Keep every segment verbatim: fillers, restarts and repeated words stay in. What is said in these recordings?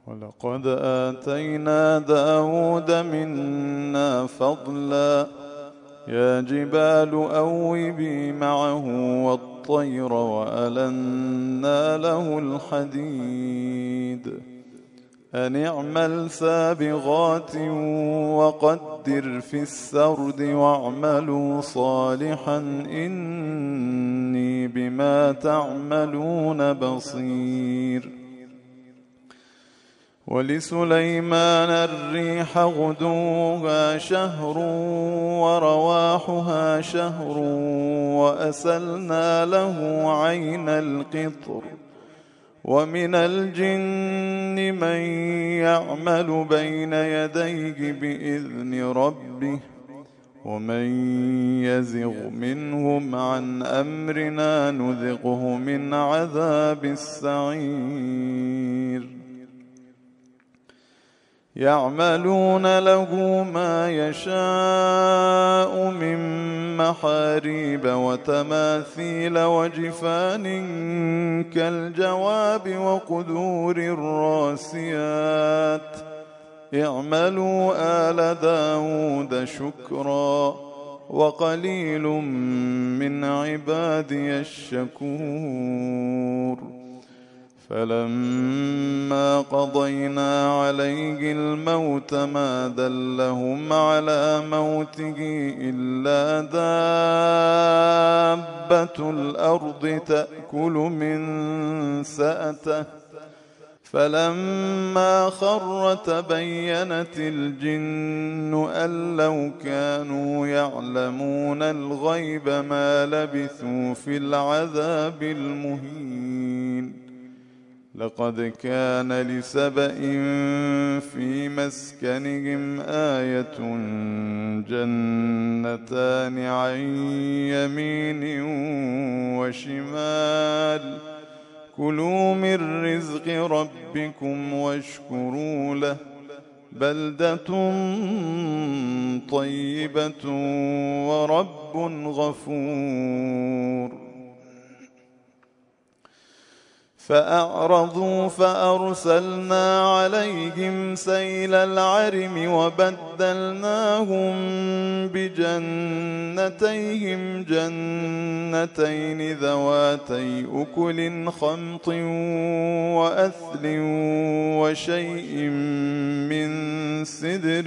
ولقد آتينا داود منا فضلا يا جبال أوبي معه والطير وألنا له الحديد أن اعمل سابغات وقدر في السرد واعملوا صالحا إني بما تعملون بصير. ولسليمان الريح غدوها شهر ورواحها شهر وأسلنا له عين القطر ومن الجن من يعمل بين يديه بإذن ربه ومن يزغ منهم عن أمرنا نذقه من عذاب السعير. يعملون له ما يشاء من محاريب وتماثيل وجفان كالجواب وقدور الراسيات اعملوا آل داود شكرا وقليل من عبادي الشكور. فلما قضينا عليه الموت ما دلهم على موته إلا دابة الأرض تأكل من سأته فلما خر تبينت الجن أن لو كانوا يعلمون الغيب ما لبثوا في العذاب المهين. لقد كان لسبإ في مسكنهم آية جنتان عن يمين وشمال كلوا من رزق ربكم واشكروا له بلدة طيبة ورب غفور. فأعرضوا فأرسلنا عليهم سيل العرم وبدلناهم بجنتيهم جنتين ذواتي أكل خمط وأثل وشيء من سدر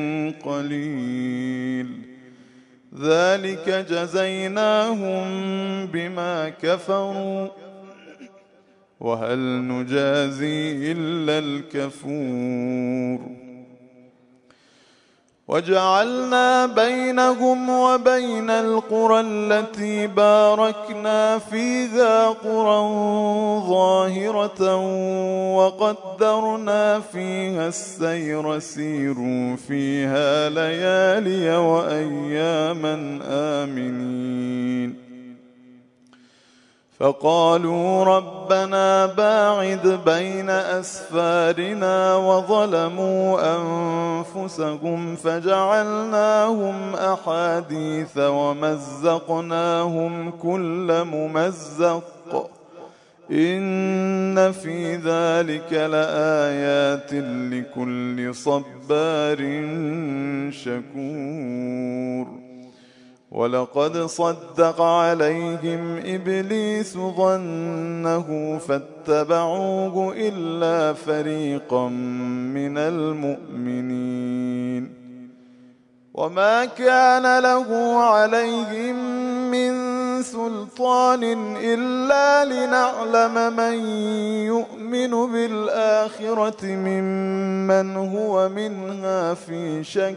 قليل ذلك جزيناهم بما كفروا وهل نجازي إلا الكفور. وجعلنا بينهم وبين القرى التي باركنا فيها قرى ظاهرة وقدرنا فيها السير سيروا فيها ليالي وأياما آمنين. فقالوا ربنا باعد بين أسفارنا وظلموا أنفسهم فجعلناهم أحاديث ومزقناهم كل ممزق إن في ذلك لآيات لكل صبار شكور. ولقد صدق عليهم إبليس ظنه فاتبعوه إلا فريقا من المؤمنين. وما كان له عليهم من سلطان إلا لنعلم من يؤمن بالآخرة ممن هو منها في شك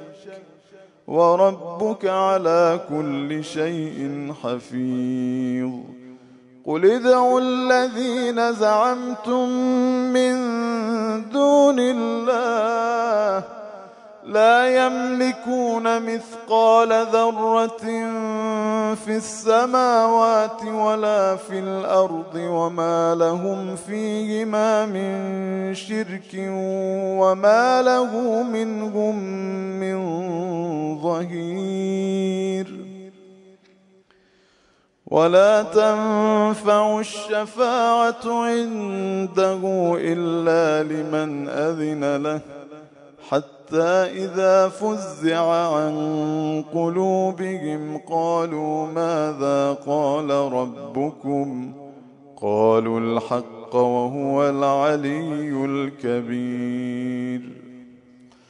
وربك على كل شيء حفيظ. قل ادعوا الذين زعمتم من دون الله لا يملكون مثقال ذرة في السماوات ولا في الأرض وما لهم فيهما من شرك وما له منهم من ظهير. ولا تنفع الشفاعة عنده إلا لمن أذن له حتى إذا فزع عن قلوبهم قالوا ماذا قال ربكم قالوا الحق وهو العلي الكبير